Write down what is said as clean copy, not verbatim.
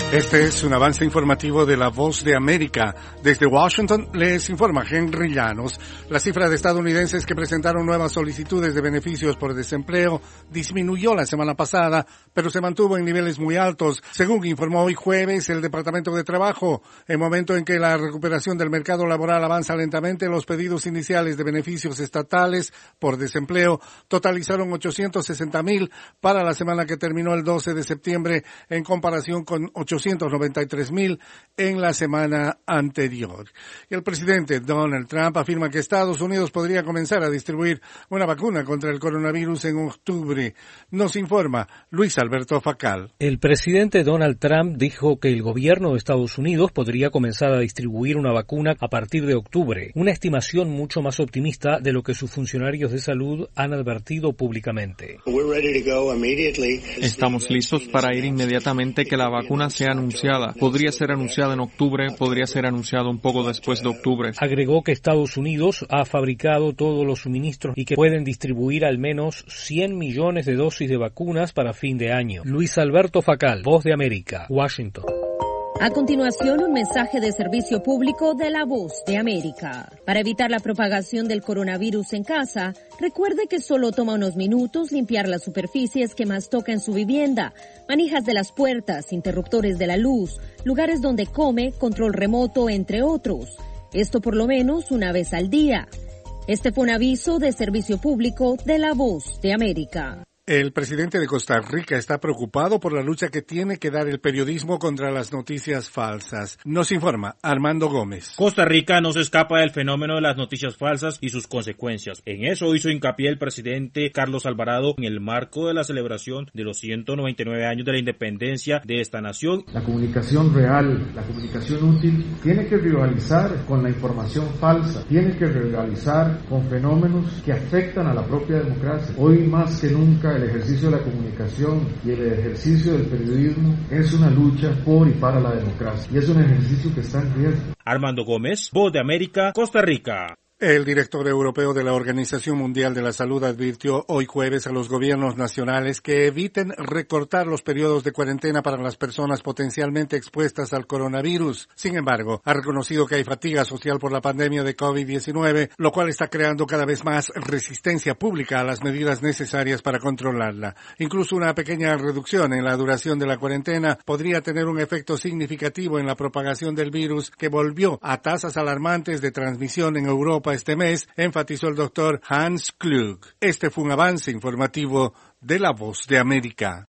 Este es un avance informativo de La Voz de América. Desde Washington les informa Henry Llanos. La cifra de estadounidenses que presentaron nuevas solicitudes de beneficios por desempleo disminuyó la semana pasada, pero se mantuvo en niveles muy altos, según informó hoy jueves el Departamento de Trabajo. En momento en que la recuperación del mercado laboral avanza lentamente, los pedidos iniciales de beneficios estatales por desempleo totalizaron 860,000 para la semana que terminó el 12 de septiembre, en comparación con 893,000 en la semana anterior. Y el presidente Donald Trump afirma que Estados Unidos podría comenzar a distribuir una vacuna contra el coronavirus en octubre. Nos informa Luis Alberto Facal. El presidente Donald Trump dijo que el gobierno de Estados Unidos podría comenzar a distribuir una vacuna a partir de octubre, una estimación mucho más optimista de lo que sus funcionarios de salud han advertido públicamente. Estamos listos para ir inmediatamente que la vacuna sea anunciada. Podría ser anunciada en octubre, podría ser anunciado un poco después de octubre. Agregó que Estados Unidos ha fabricado todos los suministros y que pueden distribuir al menos 100 millones de dosis de vacunas para fin de año. Luis Alberto Facal, Voz de América, Washington. A continuación, un mensaje de servicio público de La Voz de América. Para evitar la propagación del coronavirus en casa, recuerde que solo toma unos minutos limpiar las superficies que más toca en su vivienda, manijas de las puertas, interruptores de la luz, lugares donde come, control remoto, entre otros. Esto por lo menos una vez al día. Este fue un aviso de servicio público de La Voz de América. El presidente de Costa Rica está preocupado por la lucha que tiene que dar el periodismo contra las noticias falsas. Nos informa Armando Gómez. Costa Rica no se escapa del fenómeno de las noticias falsas y sus consecuencias. En eso hizo hincapié el presidente Carlos Alvarado en el marco de la celebración de los 199 años de la independencia de esta nación. La comunicación real, la comunicación útil, tiene que rivalizar con la información falsa, tiene que rivalizar con fenómenos que afectan a la propia democracia. Hoy más que nunca el ejercicio de la comunicación y el ejercicio del periodismo es una lucha por y para la democracia, y es un ejercicio que está en riesgo. Armando Gómez, Voz de América, Costa Rica. El director europeo de la Organización Mundial de la Salud advirtió hoy jueves a los gobiernos nacionales que eviten recortar los periodos de cuarentena para las personas potencialmente expuestas al coronavirus. Sin embargo, ha reconocido que hay fatiga social por la pandemia de COVID-19, lo cual está creando cada vez más resistencia pública a las medidas necesarias para controlarla. Incluso una pequeña reducción en la duración de la cuarentena podría tener un efecto significativo en la propagación del virus, que volvió a tasas alarmantes de transmisión en Europa este mes, enfatizó el doctor Hans Klug. Este fue un avance informativo de La Voz de América.